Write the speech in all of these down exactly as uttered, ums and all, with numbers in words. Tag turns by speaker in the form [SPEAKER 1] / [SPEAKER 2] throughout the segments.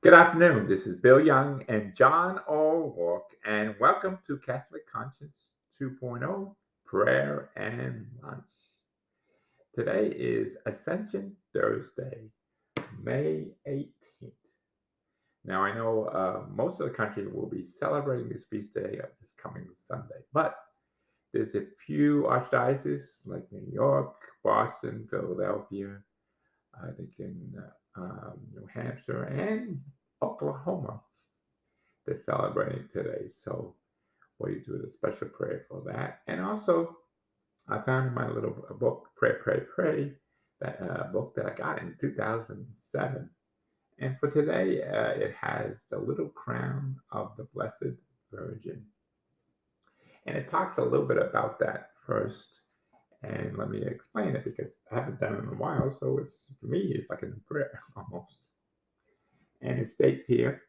[SPEAKER 1] Good afternoon. This is Bill Young and John O'Rourke, and welcome to Catholic Conscience 2.0 Prayer and Lunch. Today is Ascension Thursday, May eighteenth. Now, I know uh, most of the country will be celebrating this feast day of this coming Sunday, but there's a few archdioceses like New York, Boston, Philadelphia, I think in uh, um, New Hampshire, and Oklahoma. They're celebrating today. So what you do is a special prayer for that. And also, I found in my little book, Pray, Pray, Pray, that uh, book that I got in two thousand seven. And for today, uh, it has the little crown of the Blessed Virgin. And it talks a little bit about that first. And let me explain it because I haven't done it in a while. So it's to me, it's like a prayer almost. And it states here,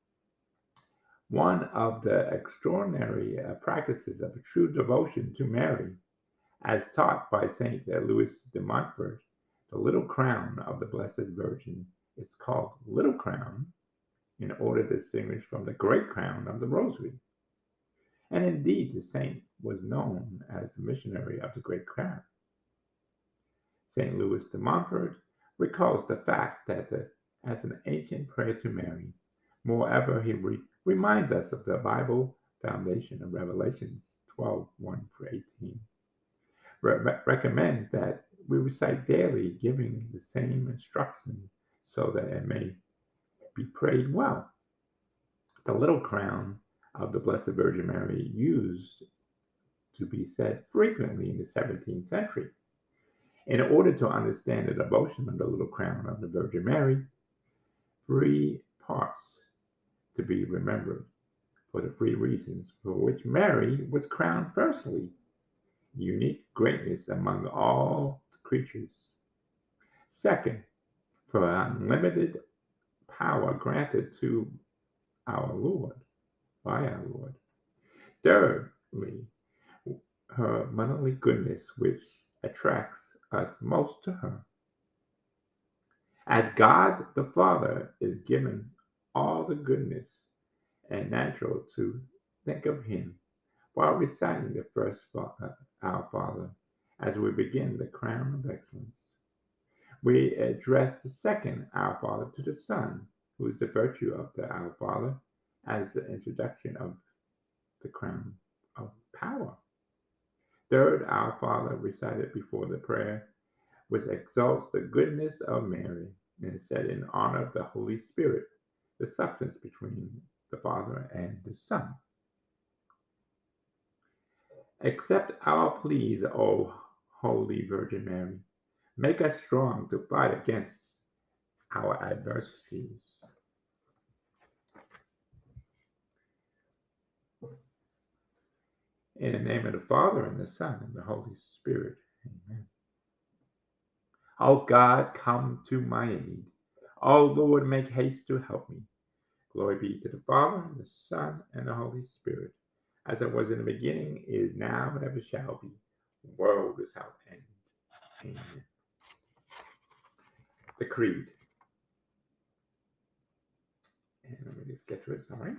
[SPEAKER 1] one of the extraordinary uh, practices of a true devotion to Mary, as taught by Saint Louis de Montfort, the little crown of the Blessed Virgin is called little crown in order to distinguish from the great crown of the Rosary. And indeed, the saint was known as the missionary of the great crown. Saint Louis de Montfort recalls the fact that the, as an ancient prayer to Mary, moreover, he re- reminds us of the Bible foundation of Revelations twelve one through eighteen. Re- recommends that we recite daily, giving the same instruction so that it may be prayed well. The little crown of the Blessed Virgin Mary used to be said frequently in the seventeenth century. In order to understand the devotion of the little crown of the Virgin Mary, three parts to be remembered for the three reasons for which Mary was crowned firstly, unique greatness among all creatures. Second, for unlimited power granted to our Lord, by our Lord. Thirdly, her motherly goodness, which attracts us most to her. As God the Father is given all the goodness and natural to think of Him while reciting the first uh, Our Father as we begin the crown of excellence. We address the second Our Father to the Son, who is the virtue of the Our Father, as the introduction of the crown of power. Third, Our Father recited before the prayer, which exalts the goodness of Mary and is said in honor of the Holy Spirit, the substance between the Father and the Son. Accept our pleas, O Holy Virgin Mary. Make us strong to fight against our adversities. In the name of the Father, and the Son, and the Holy Spirit. Amen. O God, come to my aid. O Lord, make haste to help me. Glory be to the Father, and the Son, and the Holy Spirit, as it was in the beginning, is now, and ever shall be, world without end. Amen. The Creed. And let me just get to it, sorry.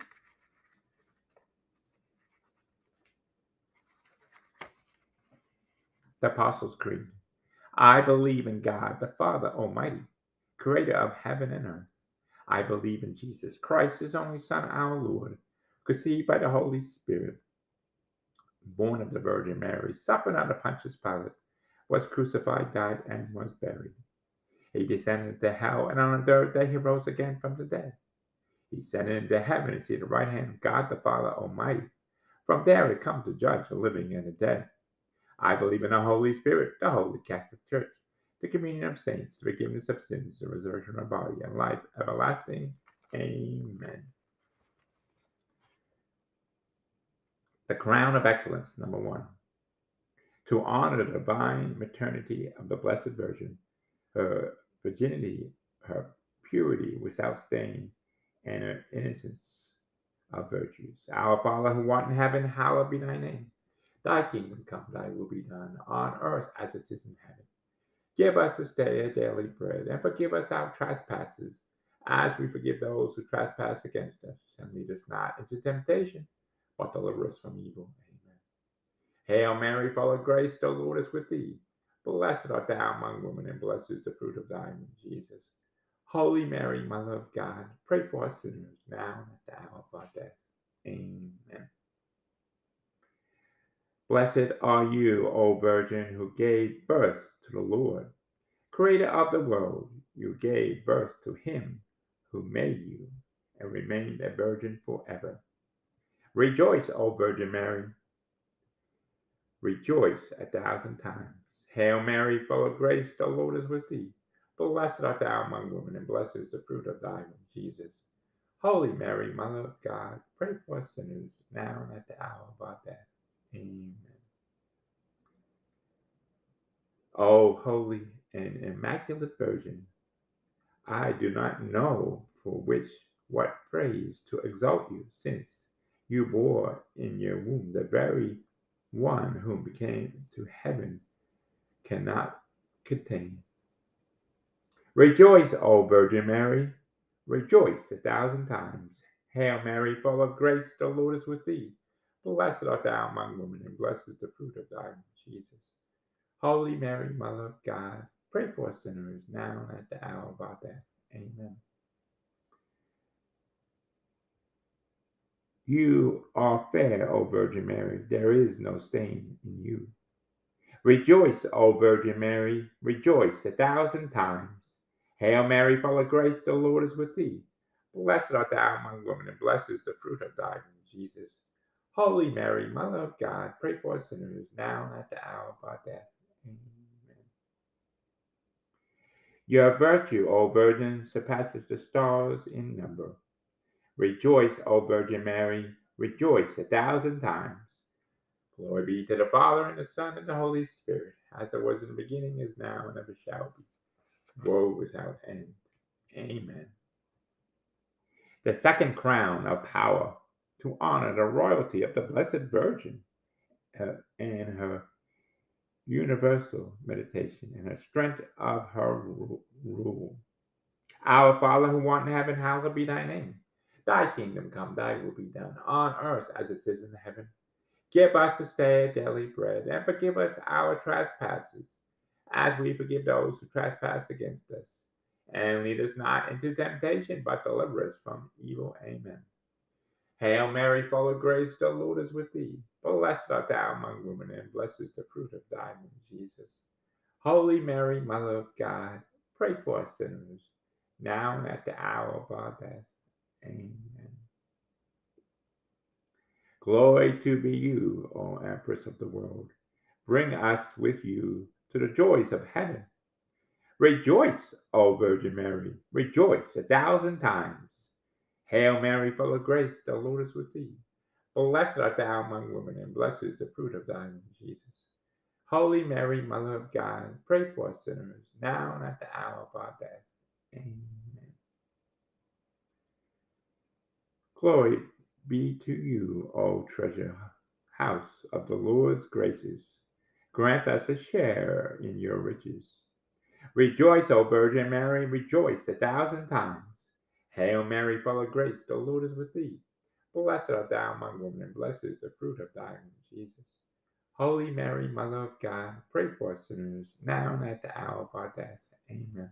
[SPEAKER 1] The Apostles' Creed. I believe in God, the Father Almighty, creator of heaven and earth. I believe in Jesus Christ, his only Son, our Lord, conceived by the Holy Spirit, born of the Virgin Mary, suffered under Pontius Pilate, was crucified, died, and was buried. He descended into hell, and on the third day he rose again from the dead. He ascended into heaven and seated at the right hand of God the Father Almighty. From there he comes to judge the living and the dead. I believe in the Holy Spirit, the Holy Catholic Church, the communion of saints, the forgiveness of sins, the resurrection of body, and life everlasting. Amen. The crown of excellence, number one. To honor the divine maternity of the Blessed Virgin, her virginity, her purity without stain, and her innocence of virtues. Our Father who art in heaven, hallowed be thy name. Thy kingdom come, thy will be done, on earth as it is in heaven. Give us this day our daily bread, and forgive us our trespasses, as we forgive those who trespass against us. And lead us not into temptation, but deliver us from evil. Amen. Hail Mary, full of grace, the Lord is with thee. Blessed art thou among women, and blessed is the fruit of thy womb, Jesus. Holy Mary, Mother of God, pray for us sinners, now and at the hour of our death. Amen. Blessed are you, O Virgin, who gave birth to the Lord. Creator of the world, you gave birth to him who made you and remained a virgin forever. Rejoice, O Virgin Mary. Rejoice a thousand times. Hail Mary, full of grace, the Lord is with thee. Blessed art thou among women, and blessed is the fruit of thy womb, Jesus. Holy Mary, Mother of God, pray for us sinners, now and at the hour of our death. Amen. O holy and immaculate Virgin, I do not know for which what praise to exalt you, since you bore in your womb the very one whom became to heaven cannot contain. Rejoice, O Virgin Mary, rejoice a thousand times. Hail Mary, full of grace, the Lord is with thee. Blessed art thou among women, and blessed is the fruit of thy womb, Jesus. Holy Mary, Mother of God, pray for us sinners, now and at the hour of our death. Amen. You are fair, O Virgin Mary, there is no stain in you. Rejoice, O Virgin Mary, rejoice a thousand times. Hail Mary, full of grace, the Lord is with thee. Blessed art thou among women, and blessed is the fruit of thy womb, Jesus. Holy Mary, Mother of God, pray for us sinners, now and at the hour of our death. Amen. Your virtue, O Virgin, surpasses the stars in number. Rejoice, O Virgin Mary, rejoice a thousand times. Glory be to the Father, and the Son, and the Holy Spirit, as it was in the beginning, is now, and ever shall be, world without end. Amen. The second crown of power, to honor the royalty of the Blessed Virgin uh, and her universal meditation and the strength of her rule. Our Father who art in heaven, hallowed be thy name. Thy kingdom come, thy will be done, on earth as it is in heaven. Give us this day our daily bread, and forgive us our trespasses, as we forgive those who trespass against us. And lead us not into temptation, but deliver us from evil. Amen. Hail Mary, full of grace, the Lord is with thee. Blessed art thou among women, and blessed is the fruit of thy womb, Jesus. Holy Mary, Mother of God, pray for us sinners, now and at the hour of our death. Amen. Glory to be you, O Empress of the world. Bring us with you to the joys of heaven. Rejoice, O Virgin Mary, rejoice a thousand times. Hail Mary, full of grace, the Lord is with thee. Blessed art thou among women, and blessed is the fruit of thy womb, Jesus. Holy Mary, Mother of God, pray for us sinners, now and at the hour of our death. Amen. Glory be to you, O treasure house of the Lord's graces. Grant us a share in your riches. Rejoice, O Virgin Mary, rejoice a thousand times. Hail Mary, full of grace, the Lord is with thee. Blessed art thou among women, and blessed is the fruit of thy womb, Jesus. Holy Mary, Mother of God, pray for us sinners, now and at the hour of our death. Amen.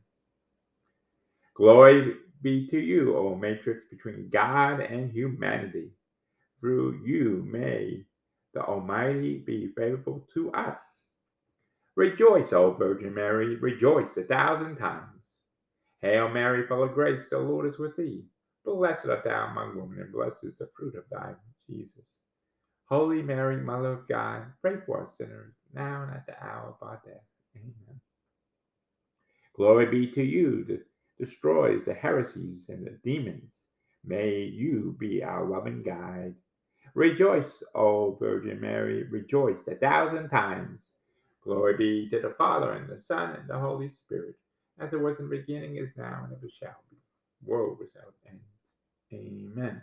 [SPEAKER 1] Glory be to you, O matrix between God and humanity. Through you may the Almighty be favorable to us. Rejoice, O Virgin Mary, rejoice a thousand times. Hail Mary, full of grace, the Lord is with thee. Blessed art thou among women, and blessed is the fruit of thy womb, Jesus. Holy Mary, Mother of God, pray for us sinners, now and at the hour of our death. Amen. Glory be to you that destroys the heresies and the demons. May you be our loving guide. Rejoice, O Virgin Mary, rejoice a thousand times. Glory be to the Father, and the Son, and the Holy Spirit, as it was in the beginning, is now, and ever shall be, world without end. Amen.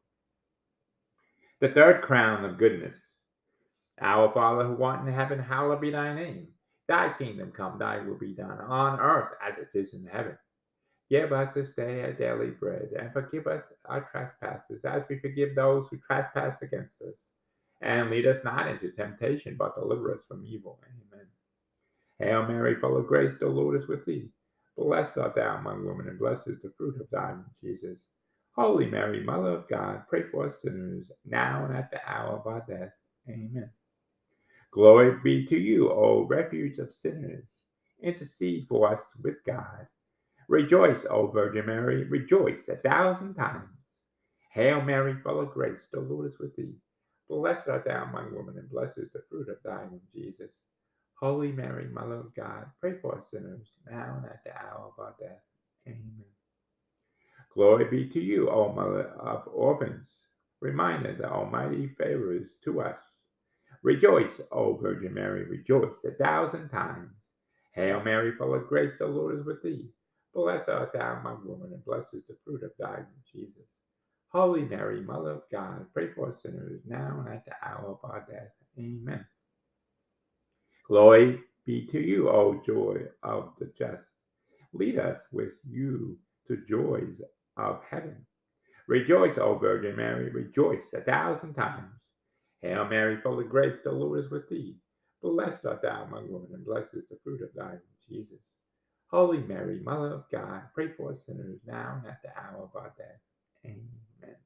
[SPEAKER 1] The third crown of goodness. Our Father who art in heaven, hallowed be thy name. Thy kingdom come, thy will be done, on earth as it is in heaven. Give us this day our daily bread, and forgive us our trespasses, as we forgive those who trespass against us. And lead us not into temptation, but deliver us from evil. Amen. Hail Mary, full of grace, the Lord is with thee. Blessed art thou among women, and blessed is the fruit of thy womb, Jesus. Holy Mary, Mother of God, pray for us sinners, now and at the hour of our death. Amen. Glory be to you, O refuge of sinners. Intercede for us with God. Rejoice, O Virgin Mary, rejoice a thousand times. Hail Mary, full of grace, the Lord is with thee. Blessed art thou among women, and blessed is the fruit of thy womb, Jesus. Holy Mary, Mother of God, pray for us sinners, now and at the hour of our death. Amen. Glory be to you, O Mother of orphans. Reminder the Almighty favors to us. Rejoice, O Virgin Mary, rejoice a thousand times. Hail Mary, full of grace, the Lord is with thee. Blessed art thou among women, and blessed is the fruit of thy womb, Jesus. Holy Mary, Mother of God, pray for us sinners, now and at the hour of our death. Amen. Glory be to you, O joy of the just. Lead us with you to joys of heaven. Rejoice, O Virgin Mary, rejoice a thousand times. Hail Mary, full of grace, the Lord is with thee. Blessed art thou among women, and blessed is the fruit of thy womb, Jesus. Holy Mary, Mother of God, pray for us sinners, now and at the hour of our death. Amen.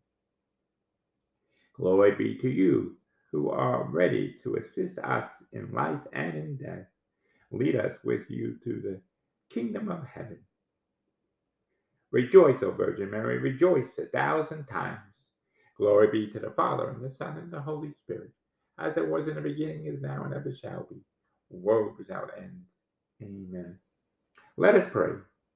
[SPEAKER 1] Glory be to you, who are ready to assist us in life and in death. Lead us with you to the kingdom of heaven. Rejoice, O Virgin Mary, rejoice a thousand times. Glory be to the Father, and the Son, and the Holy Spirit, as it was in the beginning, is now, and ever shall be, world without end. Amen. Let us pray.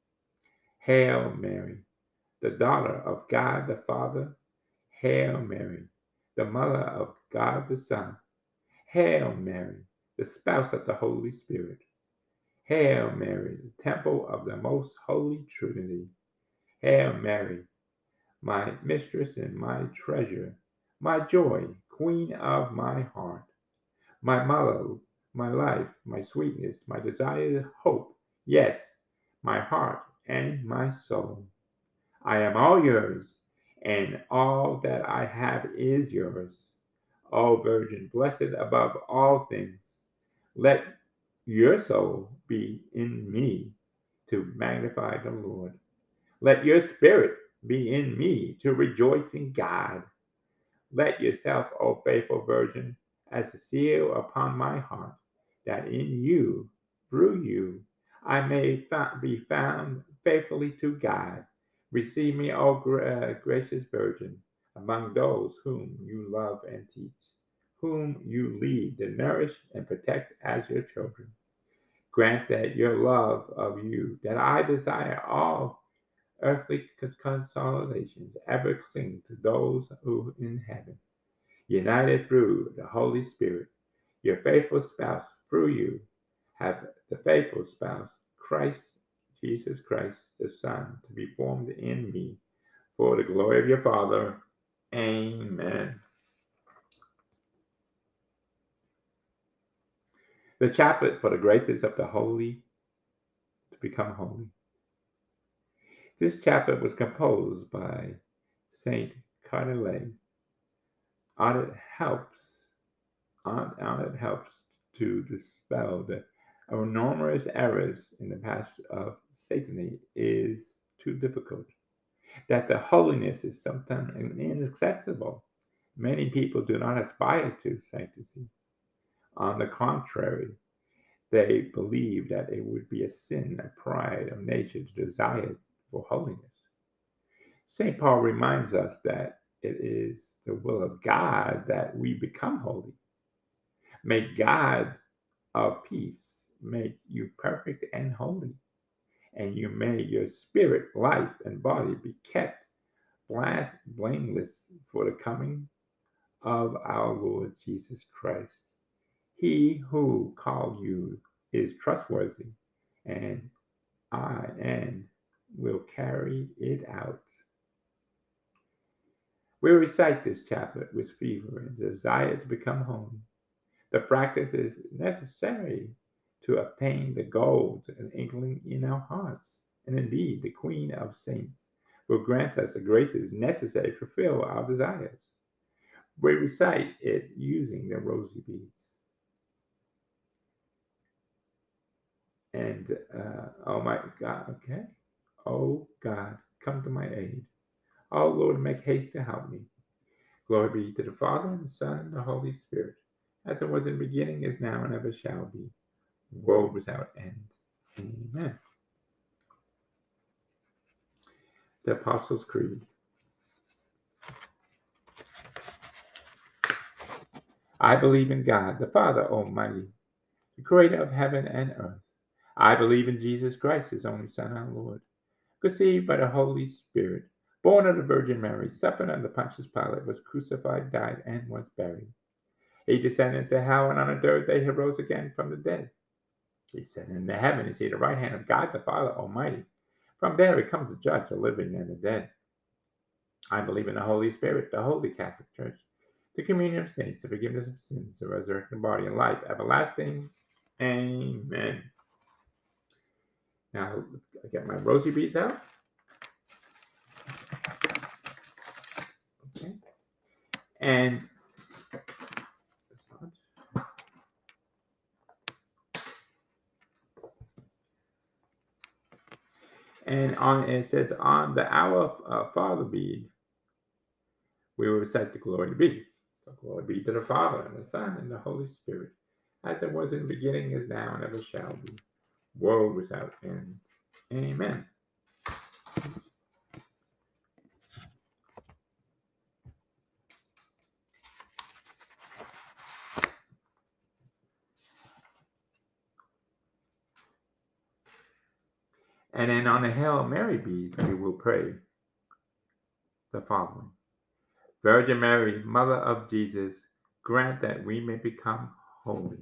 [SPEAKER 1] Hail Mary, the daughter of God the Father. Hail Mary, the mother of God the Son. Hail Mary, the spouse of the Holy Spirit. Hail Mary, the temple of the most holy Trinity. Hail Mary, my mistress and my treasure, my joy, queen of my heart, my mother, my life, my sweetness, my desired hope, yes, my heart and my soul. I am all yours, and all that I have is yours. O Virgin, blessed above all things, let your soul be in me to magnify the Lord. Let your spirit be in me to rejoice in God. Let yourself, O faithful Virgin, as a seal upon my heart, that in you, through you, I may be found faithfully to God. Receive me, O gra- gracious Virgin, among those whom you love and teach, whom you lead to nourish and protect as your children. Grant that your love of you, that I desire all earthly consolations, ever cling to those who in heaven, united through the Holy Spirit, your faithful spouse through you, have the faithful spouse, Christ, Jesus Christ, the Son, to be formed in me for the glory of your Father. Amen. The chaplet for the graces of the holy to become holy. This chaplet was composed by Saint Carnelet. On it helps, on, on it helps to dispel the enormous errors in the path of Satany is too difficult. That the holiness is sometimes inaccessible. Many people do not aspire to sanctity. On the contrary, they believe that it would be a sin, a pride of nature to desire for holiness. Saint Paul reminds us that it is the will of God that we become holy. May God of peace make you perfect and holy, and you may your spirit, life, and body be kept blameless for the coming of our Lord Jesus Christ. He who called you is trustworthy, and I and will carry it out. We recite this chaplet with fervor and desire to become holy. The practice is necessary to obtain the gold and inkling in our hearts. and indeed the Queen of Saints, will grant us the graces necessary to fulfill our desires. We recite it using the rosy beads. And, uh, oh my God, okay. Oh God, come to my aid. Oh Lord, make haste to help me. Glory be to the Father, and the Son, and the Holy Spirit, as it was in the beginning, is now, and ever shall be, world without end. Amen. The Apostles' Creed. I believe in God, the Father Almighty, the creator of heaven and earth. I believe in Jesus Christ, his only Son, our Lord, conceived by the Holy Spirit, born of the Virgin Mary, suffered under Pontius Pilate, was crucified, died, and was buried. He descended into hell, and on the third day he rose again from the dead. He ascended into heaven, is at the right hand of God the Father Almighty. From there he comes to judge the living and the dead. I believe in the Holy Spirit, the Holy Catholic Church, the communion of saints, the forgiveness of sins, the resurrection of the body, and life everlasting. Amen. Now, I get my rosy beads out. Okay. And and on it says on the hour uh, Father bead, we will recite the glory be. So glory be to the Father and the Son and the Holy Spirit, as it was in the beginning, is now, and ever shall be, world without end. Amen. And then on the Hail Mary beads, we will pray the following. Virgin Mary, Mother of Jesus, grant that we may become holy.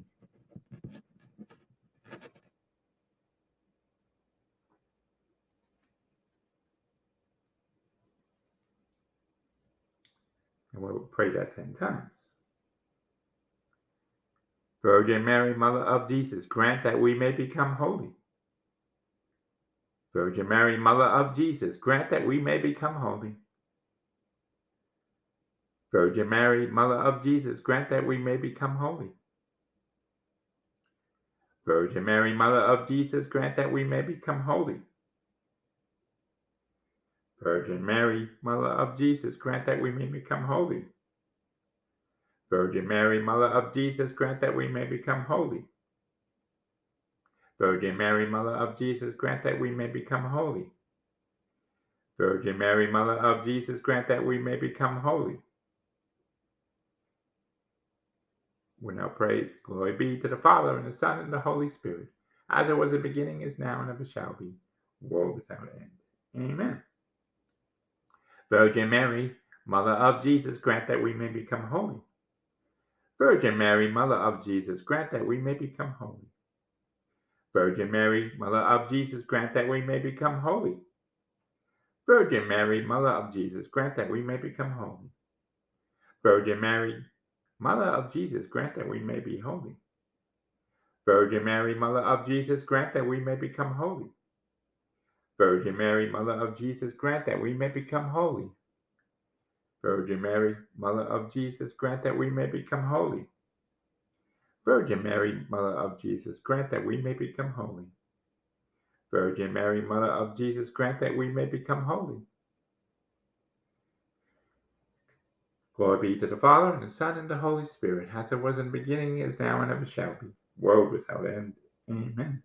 [SPEAKER 1] And we'll pray that ten times. Virgin Mary, Mother of Jesus, grant that we may become holy. Virgin Mary, Mother of Jesus, grant that we may become holy. Virgin Mary, Mother of Jesus, grant that we may become holy. Virgin Mary, Mother of Jesus, grant that we may become holy. Virgin Mary, Mother of Jesus, grant that we may become holy. Virgin Mary, Mother of Jesus, grant that we may become holy. Virgin Mary, Mother of Jesus, grant that we may become holy. Virgin Mary, Mother of Jesus, grant that we may become holy. We now pray, glory be to the Father, and the Son, and the Holy Spirit, as it was in the beginning, is now, and ever shall be, world without end. Amen. Virgin Mary, Mother of Jesus, grant that we may become holy. Virgin Mary, Mother of Jesus, grant that we may become holy. Virgin Mary, Mother of Jesus, grant that we may become holy. Virgin Mary, Mother of Jesus, grant that we may become holy. Virgin Mary, Mother of Jesus, grant that we may be holy. Virgin Mary, Mother of Jesus, grant that we may become holy. Virgin Mary, Mother of Jesus, grant that we may become holy. Virgin Mary, Mother of Jesus, grant that we may become holy. Virgin Mary, Mother of Jesus, grant that we may become holy. Virgin Mary, Mother of Jesus, grant that we may become holy. Glory be to the Father, and the Son, and the Holy Spirit, as it was in the beginning, is now, and ever shall be, world without end. Amen.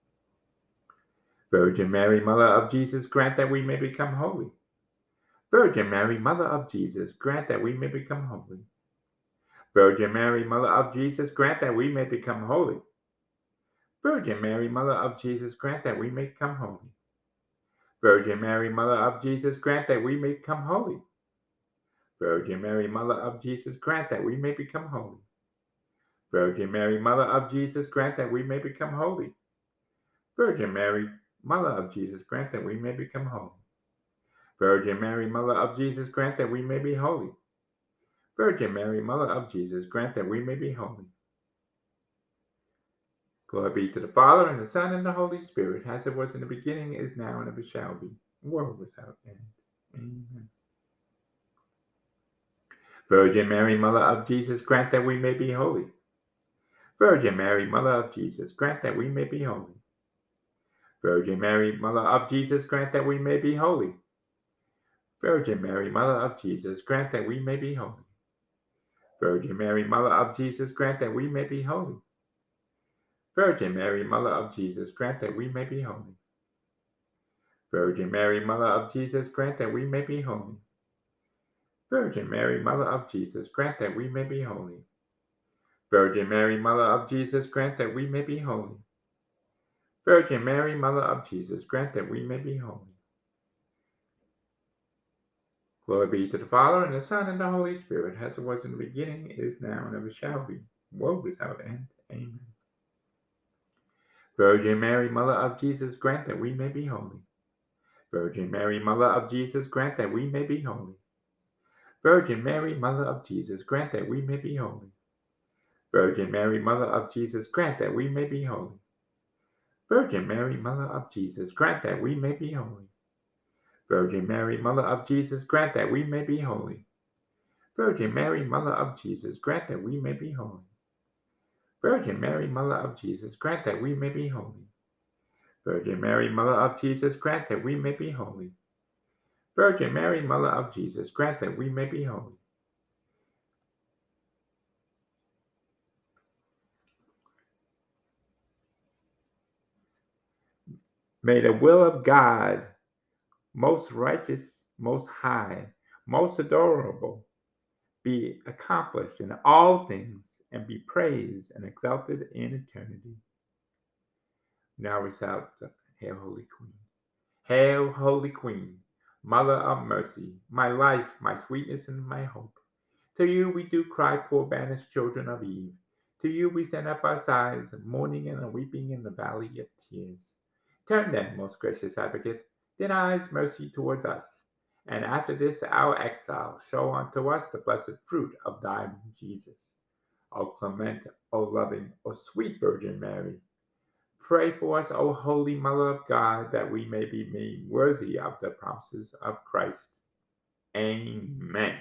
[SPEAKER 1] Virgin Mary, Mother of Jesus, grant that we may become holy. Virgin Mary, Mother of Jesus, grant that we may become holy. Virgin Mary, Mother of Jesus, grant that we may become holy. Virgin Mary, Mother of Jesus, grant that we may become holy. Virgin Mary, Mother of Jesus, grant that we may become holy. Virgin Mary, Mother of Jesus, grant that we may become holy. Virgin Mary, Mother of Jesus, grant that we may become holy. Virgin Mary, Mother of Jesus, grant that we may become holy. Virgin Mary, Mother of Jesus, grant that we may be holy. Virgin Mary, Mother of Jesus, grant that we may be holy. Glory be to the Father, and the Son, and the Holy Spirit, as it was in the beginning, is now, and ever shall be, world without end. Amen. Virgin Mary, Mother of Jesus, grant that we may be holy. Virgin Mary, Mother of Jesus, grant that we may be holy. Virgin Mary, Mother of Jesus, grant that we may be holy. Virgin Mary, Mother of Jesus, grant that we may be holy. Virgin Mary, Mother of Jesus, grant that we may be holy. Virgin Mary, Mother of Jesus, grant that we may be holy. Virgin Mary, Mother of Jesus, grant that we may be holy. Virgin Mary, Mother of Jesus, grant that we may be holy. Virgin Mary, Mother of Jesus, grant that we may be holy. Virgin Mary, Mother of Jesus, grant that we may be holy. Glory be to the Father, and the Son, and the Holy Spirit, as it was in the beginning, is now, and ever shall be, world without end. Amen. Virgin Mary, Mother of Jesus, grant that we may be holy. Virgin Mary, Mother of Jesus, grant that we may be holy. Virgin Mary, Mother of Jesus, grant that we may be holy. Virgin Mary, Mother of Jesus, grant that we may be holy. Virgin Mary, Mother of Jesus, grant that we may be holy. Virgin Mary, Mother of Jesus, grant that we may be holy. Virgin Mary, Mother of Jesus, grant that we may be holy. Virgin Mary, Mother of Jesus, grant that we may be holy. Virgin Mary, Mother of Jesus, grant that we may be holy. Virgin Mary, Mother of Jesus, grant that we may be holy. May the will of God, most righteous, most high, most adorable, be accomplished in all things, and be praised and exalted in eternity. Now recite the Hail, Holy Queen. Hail, Holy Queen, Mother of mercy, my life, my sweetness, and my hope. To you we do cry, poor banished children of Eve. To you we send up our sighs, mourning and weeping in the valley of tears. Turn then, most gracious advocate, thine eyes mercy towards us, and after this our exile, show unto us the blessed fruit of thy Jesus. O clement, O loving, O sweet Virgin Mary, pray for us, O Holy Mother of God, that we may be made worthy of the promises of Christ. Amen.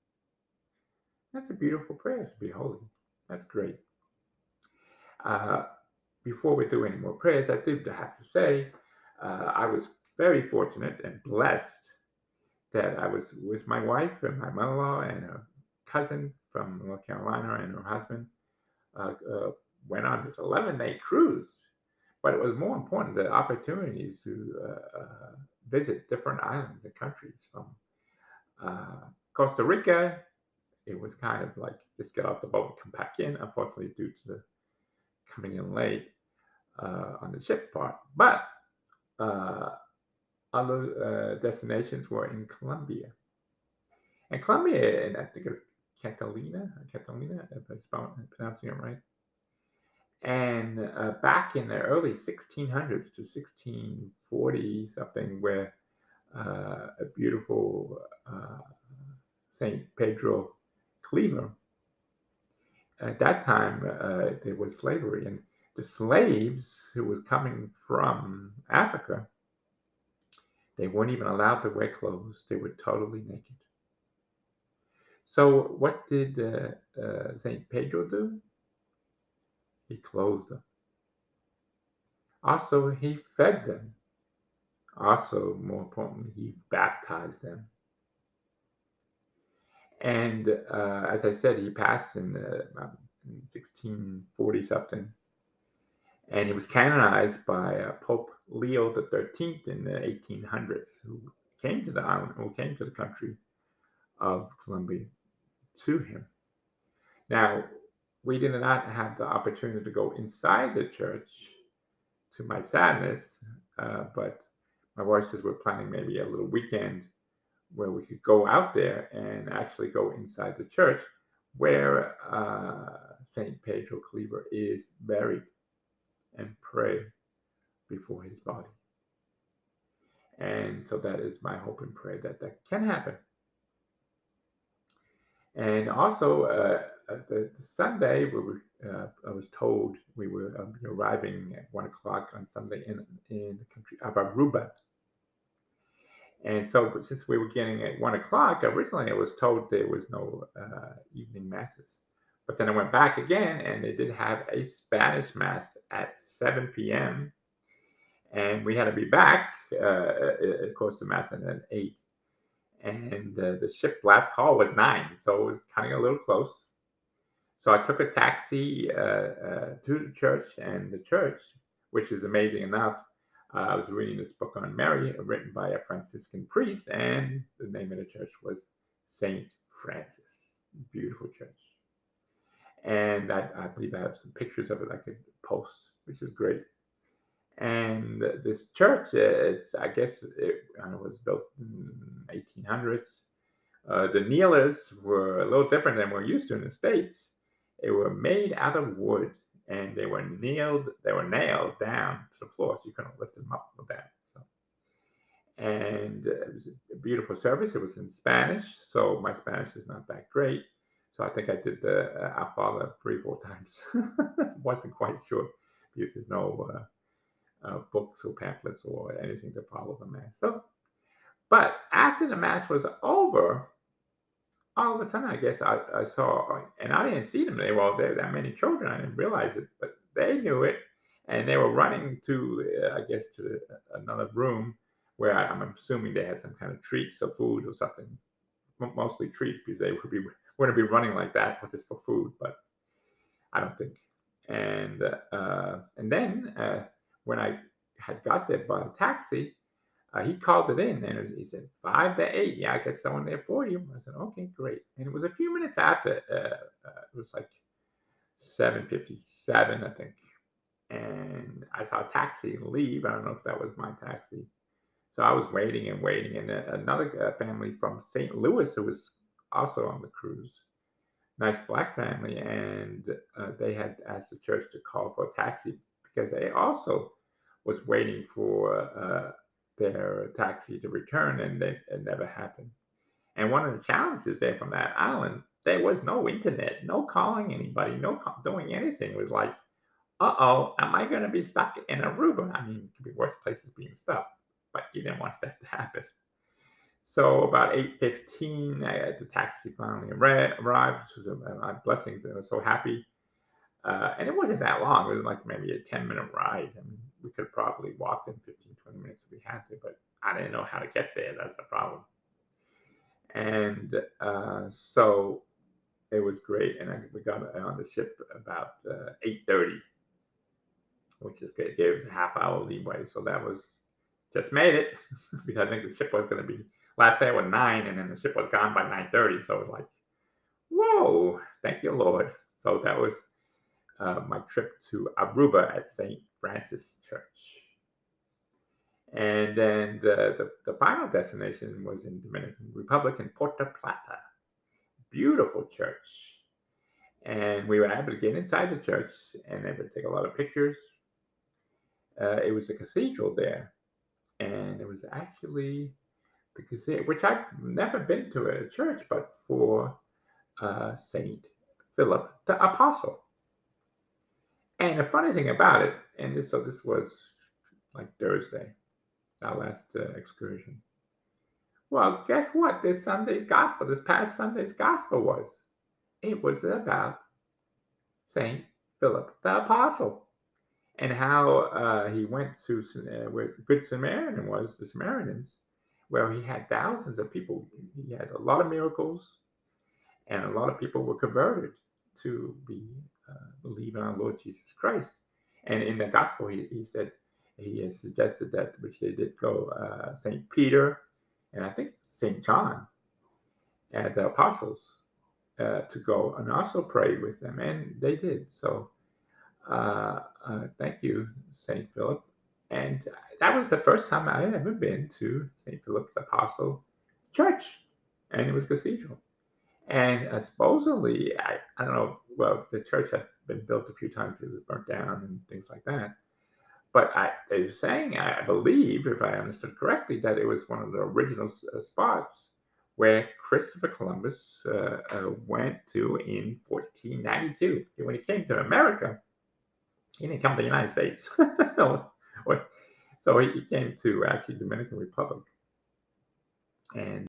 [SPEAKER 1] That's a beautiful prayer, to be holy. That's great. Uh, before we do any more prayers, I do have to say uh, I was very fortunate and blessed that I was with my wife and my mother-in-law and a cousin from North Carolina and her husband uh, uh, went on this eleven-day cruise. But it was more important the opportunities to uh, uh, visit different islands and countries. From uh, Costa Rica, it was kind of like just get off the boat and come back in, unfortunately, due to the coming in late uh, on the ship part. But uh, other uh, destinations were in Colombia. And Colombia, and I think it's Catalina, Catalina, if I'm pronouncing it right. And uh, back in the early sixteen hundreds to sixteen forty something, where uh, a beautiful uh, Saint Pedro Cleaver, at that time uh, there was slavery, and the slaves who was coming from Africa, they weren't even allowed to wear clothes. They were totally naked. So what did uh, uh, Saint Pedro do? He clothed them. Also, he fed them. Also, more importantly, he baptized them. And uh, as I said, he passed in, uh, in sixteen forty something. And he was canonized by uh, Pope Leo the thirteenth in the eighteen hundreds, who came to the island, who came to the country of Colombia to him. Now, we did not have the opportunity to go inside the church, to my sadness, uh, but my wife says we're planning maybe a little weekend where we could go out there and actually go inside the church where uh, Saint Pedro Cleaver is buried and pray before his body. And so that is my hope and prayer that that can happen. And also, uh, uh, the, the Sunday we were, uh, I was told we were um, arriving at one o'clock on Sunday in in the country of Aruba. And so, since we were getting at one o'clock, originally I was told there was no uh, evening masses. But then I went back again, and they did have a Spanish mass at seven p m. And we had to be back. Uh, uh, of course, the mass ended at eight, and uh, the ship last call was nine, so it was kind of a little close. So I took a taxi uh, uh, to the church, and the church, which is amazing enough, uh, I was reading this book on Mary, written by a Franciscan priest, and the name of the church was Saint Francis. Beautiful church. And I, I believe I have some pictures of it I could post, which is great. And this church, it's I guess it uh, was built in eighteen hundreds. Uh, the kneelers were a little different than we're used to in the States. They were made out of wood, and they were nailed. They were nailed down to the floor, so you couldn't lift them up with that. So, and uh, it was a beautiful service. It was in Spanish, so my Spanish is not that great. So I think I did the uh, Our Father three, four times. Wasn't quite sure because there's no uh, uh, books or pamphlets or anything to follow the mass. So, but after the mass was over, all of a sudden, I guess I, I saw, and I didn't see them. They were there that many children. I didn't realize it, but they knew it, and they were running to, uh, I guess, to another room where I, I'm assuming they had some kind of treats or food or something. Mostly treats because they would be wouldn't be running like that for just for food, but I don't think. And uh, and then uh, when I had got there by the taxi, uh, he called it in, and he said five to eight. Yeah, I got someone there for you. I said okay, great. And it was a few minutes after. Uh, uh, it was like seven fifty-seven, I think. And I saw a taxi leave. I don't know if that was my taxi. So I was waiting and waiting, and uh, another uh, family from Saint Louis who was also on the cruise, nice black family, and uh, they had asked the church to call for a taxi because they also was waiting for uh, their taxi to return, and they, it never happened. And one of the challenges there from that island, there was no internet, no calling anybody, no call, doing anything. It was like, uh oh, am I going to be stuck in Aruba? I mean, it could be worse places being stuck, but you didn't want that to happen. So about eight fifteen, uh, the taxi finally arrived. Which was uh, my blessings. I was so happy. Uh, and it wasn't that long. It was like maybe a ten minute ride. I mean, we could have probably walked in fifteen, twenty minutes if we had to, but I didn't know how to get there. That's the problem. And uh, so it was great. And I, we got on the ship about uh, eight thirty, which is good. Gave us a half hour leeway. So that was just made it because I think the ship was going to be last day was nine, and then the ship was gone by nine thirty. So it was like, whoa, thank you, Lord. So that was uh, my trip to Aruba at Saint Francis Church. And then the, the, the final destination was in Dominican Republic in Puerto Plata. Beautiful church. And we were able to get inside the church and able to take a lot of pictures. Uh, it was a cathedral there. And it was actually the cathedral, which I've never been to a church, but for uh, Saint Philip the Apostle. And the funny thing about it, and this, so this was like Thursday, our last uh, excursion. Well, guess what? This Sunday's gospel, this past Sunday's gospel was. It was about Saint Philip the Apostle and how uh, he went to uh, where the Good Samaritan was, the Samaritans, where he had thousands of people. He had a lot of miracles, and a lot of people were converted to be uh, believe in our Lord Jesus Christ. And in the gospel, he, he said he has suggested that which they did go uh, Saint Peter and I think Saint John and the apostles uh, to go and also pray with them, and they did. So uh, uh, thank you, Saint Philip. And that was the first time I had ever been to Saint Philip's Apostle Church, and it was a cathedral. And uh, supposedly, I, I don't know, well, the church had been built a few times, it was burnt down and things like that. But I, they were saying, I believe, if I understood correctly, that it was one of the original uh, spots where Christopher Columbus uh, uh, went to in fourteen ninety-two. When he came to America, he didn't come to the United States. So he came to actually Dominican Republic. And